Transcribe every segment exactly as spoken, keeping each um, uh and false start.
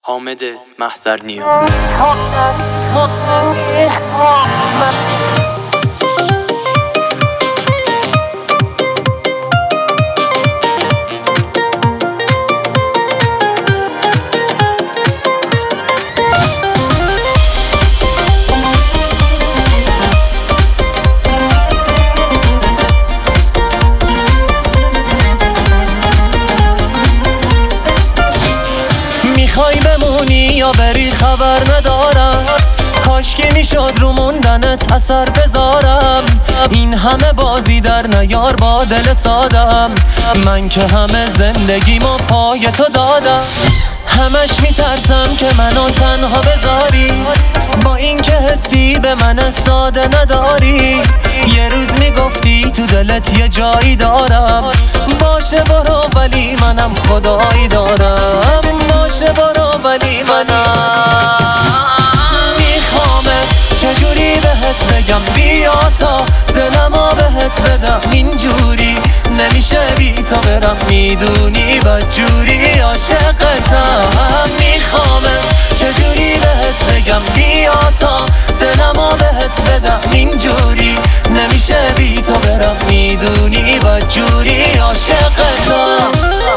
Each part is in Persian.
حامد محضرنیا. میخوای بمونی یا بری خبر ندارم، کاش که میشد رو موندنت اثر بذارم. این همه بازی در نیار با دل سادم، من که همه زندگیمو پای تو دادم. همش میترسم که منو تنها بذاری، با این که حسی به من ساده نداری. یه روز میگفتی تو دلت یه جایی دارم، باشه برو ولی منم خدایی دارم. باشه برو ولی منم میخوامت، چجوری بهت بگم بیا تا دلمو بهت بدم. اینجوری نمیشه بی تو برم، میدونی بدجوری عاشقتم. میخوامت، چجوری بهت بگم بیا تا دلمو بهت بدم. اینجوری نمیشه بی تو برم، میدونی بدجوری عاشقتم.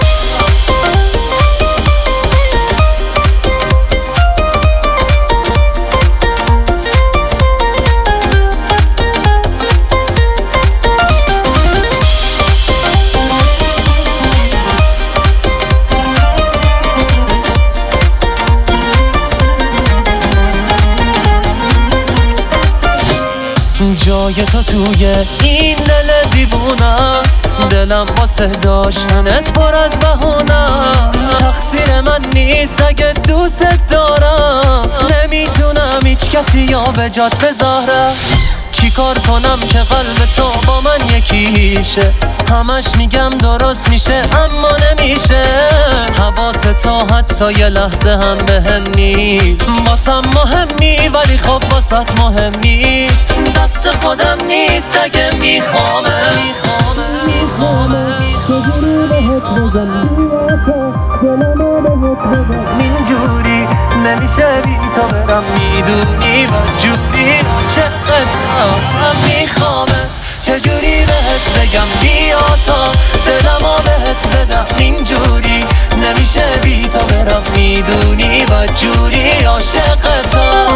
جای تو توی این دل دیوونه است، دلم واسه داشتنت پر از بهونه. تقصیر من نیست اگه دوست دارم، نمیتونم هیچ کسی یا به جات بذارم. چی کار کنم که قلب تو با من یکیشه؟ همش میگم درست میشه اما نمیشه. حواس تو حتی یه لحظه هم بهم نیست، واسم مهمی ولی خب واسط مهم نیست. دست خودم نیست اگه میخوامه میخوامه چجوری بهت بگم بیا تا دلمو بهت بدم. اینجوری نمیشه بی تو برم، میدونی بدجوری عاشقتم. میخوامت، چجوری بهت بگم بیا تا دلمو بهت بدم. اینجوری نمیشه بی تو برم، میدونی بدجوری عاشقتم.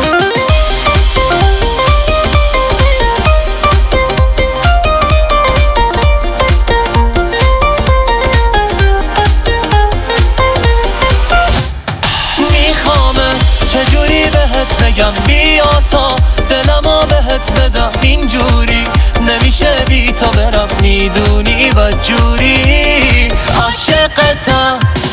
چجوری بهت بگم بیا تا دلمو بهت بدم. اینجوری نمیشه بی تو برم، میدونی بدجوری عاشقتم.